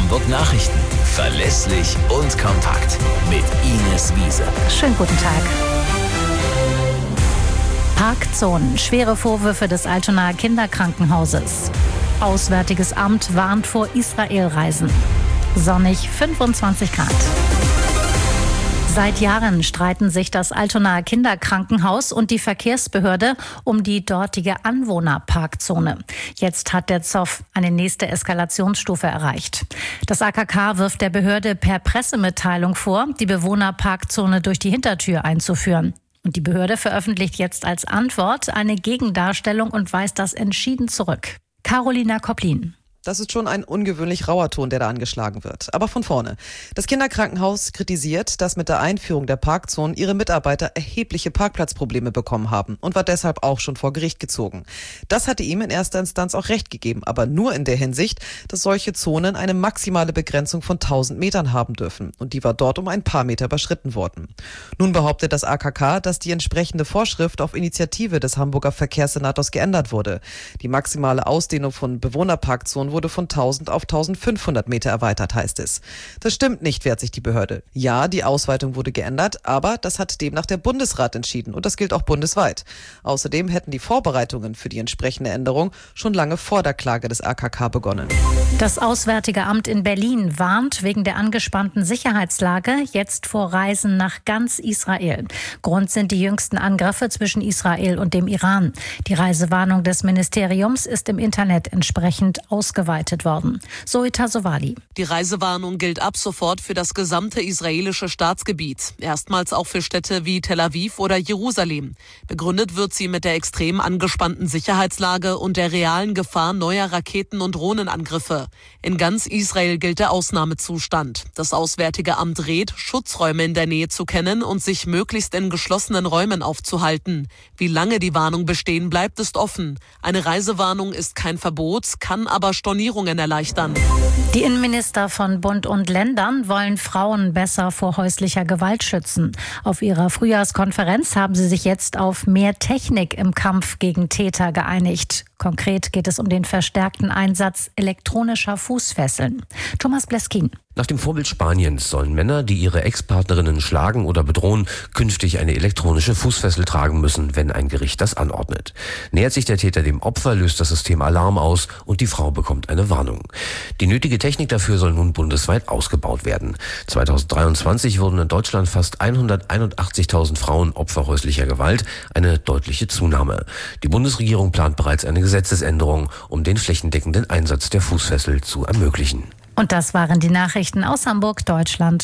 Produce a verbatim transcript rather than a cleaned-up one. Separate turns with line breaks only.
Hamburg Nachrichten. Verlässlich und kompakt. Mit Ines Wiese.
Schönen guten Tag. Parkzonen. Schwere Vorwürfe des Altonaer Kinderkrankenhauses. Auswärtiges Amt warnt vor Israelreisen. Sonnig fünfundzwanzig Grad. Seit Jahren streiten sich das Altonaer Kinderkrankenhaus und die Verkehrsbehörde um die dortige Anwohnerparkzone. Jetzt hat der Zoff eine nächste Eskalationsstufe erreicht. Das A K K wirft der Behörde per Pressemitteilung vor, die Bewohnerparkzone durch die Hintertür einzuführen. Und die Behörde veröffentlicht jetzt als Antwort eine Gegendarstellung und weist das entschieden zurück. Carolina Koplin.
Das ist schon ein ungewöhnlich rauer Ton, der da angeschlagen wird. Aber von vorne. Das Kinderkrankenhaus kritisiert, dass mit der Einführung der Parkzonen ihre Mitarbeiter erhebliche Parkplatzprobleme bekommen haben und war deshalb auch schon vor Gericht gezogen. Das hatte ihm in erster Instanz auch recht gegeben, aber nur in der Hinsicht, dass solche Zonen eine maximale Begrenzung von tausend Metern haben dürfen. Und die war dort um ein paar Meter überschritten worden. Nun behauptet das A K K, dass die entsprechende Vorschrift auf Initiative des Hamburger Verkehrssenators geändert wurde. Die maximale Ausdehnung von Bewohnerparkzonen wurde von tausend auf eintausendfünfhundert Meter erweitert, heißt es. Das stimmt nicht, wehrt sich die Behörde. Ja, die Ausweitung wurde geändert, aber das hat demnach der Bundesrat entschieden und das gilt auch bundesweit. Außerdem hätten die Vorbereitungen für die entsprechende Änderung schon lange vor der Klage des A K K begonnen.
Das Auswärtige Amt in Berlin warnt wegen der angespannten Sicherheitslage jetzt vor Reisen nach ganz Israel. Grund sind die jüngsten Angriffe zwischen Israel und dem Iran. Die Reisewarnung des Ministeriums ist im Internet entsprechend ausgeweitet worden. Zoe Tasovali.
Die Reisewarnung gilt ab sofort für das gesamte israelische Staatsgebiet. Erstmals auch für Städte wie Tel Aviv oder Jerusalem. Begründet wird sie mit der extrem angespannten Sicherheitslage und der realen Gefahr neuer Raketen- und Drohnenangriffe. In ganz Israel gilt der Ausnahmezustand. Das Auswärtige Amt rät, Schutzräume in der Nähe zu kennen und sich möglichst in geschlossenen Räumen aufzuhalten. Wie lange die Warnung bestehen bleibt, ist offen. Eine Reisewarnung ist kein Verbot, kann aber Stornierungen erleichtern.
Die Innenminister von Bund und Ländern wollen Frauen besser vor häuslicher Gewalt schützen. Auf ihrer Frühjahrskonferenz haben sie sich jetzt auf mehr Technik im Kampf gegen Täter geeinigt. Konkret geht es um den verstärkten Einsatz elektronischer Fußfesseln. Thomas Bleskin.
Nach dem Vorbild Spaniens sollen Männer, die ihre Ex-Partnerinnen schlagen oder bedrohen, künftig eine elektronische Fußfessel tragen müssen, wenn ein Gericht das anordnet. Nähert sich der Täter dem Opfer, löst das System Alarm aus und die Frau bekommt eine Warnung. Die nötige Technik dafür soll nun bundesweit ausgebaut werden. zweitausenddreiundzwanzig wurden in Deutschland fast hunderteinundachtzigtausend Frauen Opfer häuslicher Gewalt, eine deutliche Zunahme. Die Bundesregierung plant bereits eine Gesetzesänderung, um den flächendeckenden Einsatz der Fußfessel zu ermöglichen.
Und das waren die Nachrichten aus Hamburg, Deutschland